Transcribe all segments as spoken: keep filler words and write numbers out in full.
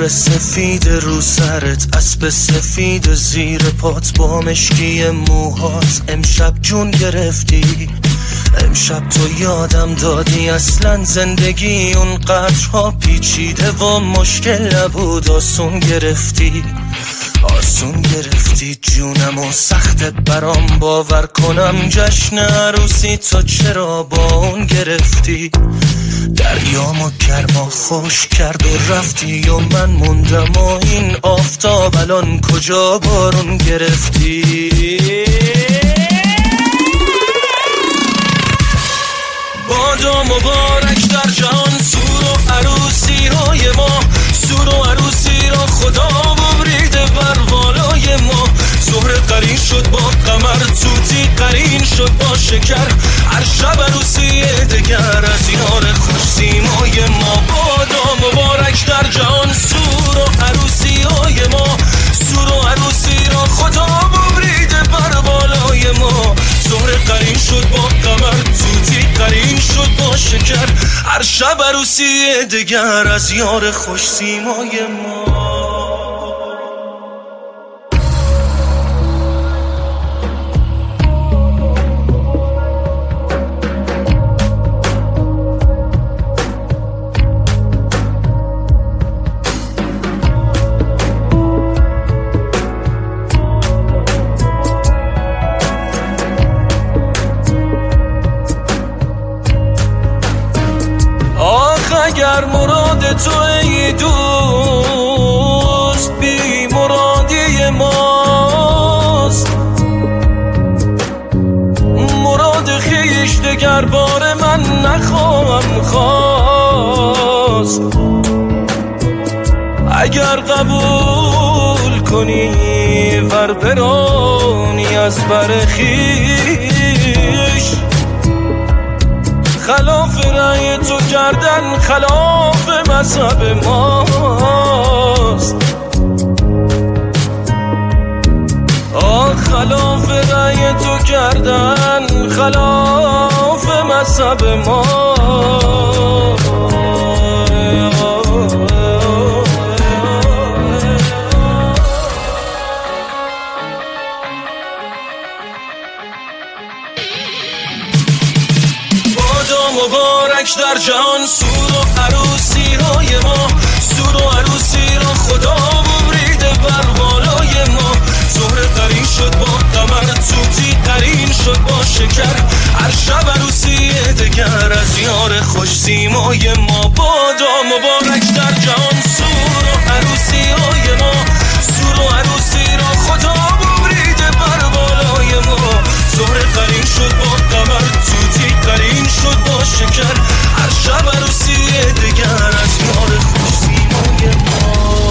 نور سفید رو سرت، اسب سفید زیر پات با مشکی موهات. امشب جون گرفتی، امشب تو یادم دادی اصلا زندگی اونقدرها پیچیده و مشکل نبود. آسون گرفتی، آسون گرفتی جونم و سخت برام باور کنم جشن عروسی تو چرا با اون گرفتی. دریامو گرما خوش کرد و رفتی و من موندم و این آفتاب الان کجا بارون گرفتی. بادا مبارک در جهان سور و عروسی های ما، سور و عروسی را خدا ببریده بر بالای ما. زهره قرین شد با قمر، توتی قرین شد با شکر، هر شب عروسی دگر از یار خوش سیمای ما. بادا مبارک در جهان سور و عروسی های ما، سور و عروسی را خدا ببریده بر بالای ما. زهره قرین شد با قمر، توتی قرین شد با شکر، هر شب عروسی دگر از یار خوش سیمای ما. اگر مراد تو ای دوست بی مرادی ماست، مراد خیش دگر بار من نخواهم خواست. اگر قبول کنی ور برانی از بر خیش، خلاف رأی تو کردن خلاف مذهب ماست. آه خلاف رأی تو کردن خلاف مذهب ماست. مبارک در جهان سور و عروسی های ما، سور و عروسی را خدا ببریده بر بالای ما. زهره قرین شد با قمر، توتی قرین شد با شکر، هر شب عروسی دگر از یار خوش سیمای ما. بادا مبارک در جهان سور و عروسی های ما، سور و عروسی را خدا ببریده بر بالای ما. زهره قرین شد با قمر، توتی قرین شد با شکر، هر شب عروسی دگر از یار خوش سیمای ما.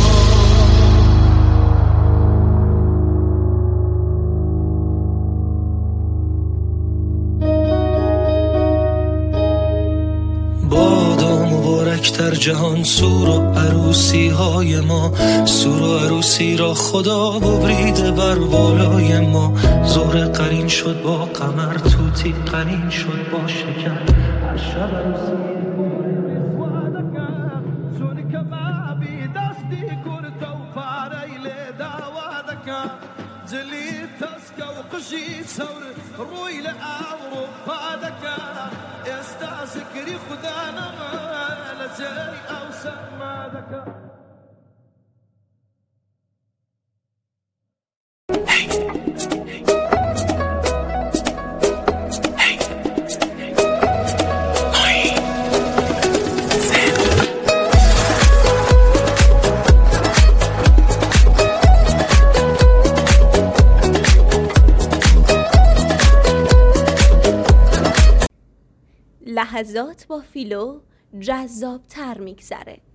بادا مبارک در جهان سور و عروسی های ما، سور و عروسی را خدا ببریده بر بالای ما. زهره قرین شد با قمر، توتی قرین شد با شکر، هر شب عروسی روی لأورو فادك استعسكري خدانا لزي أو سمادك. لحظات با فیلو جذاب تر میگذره.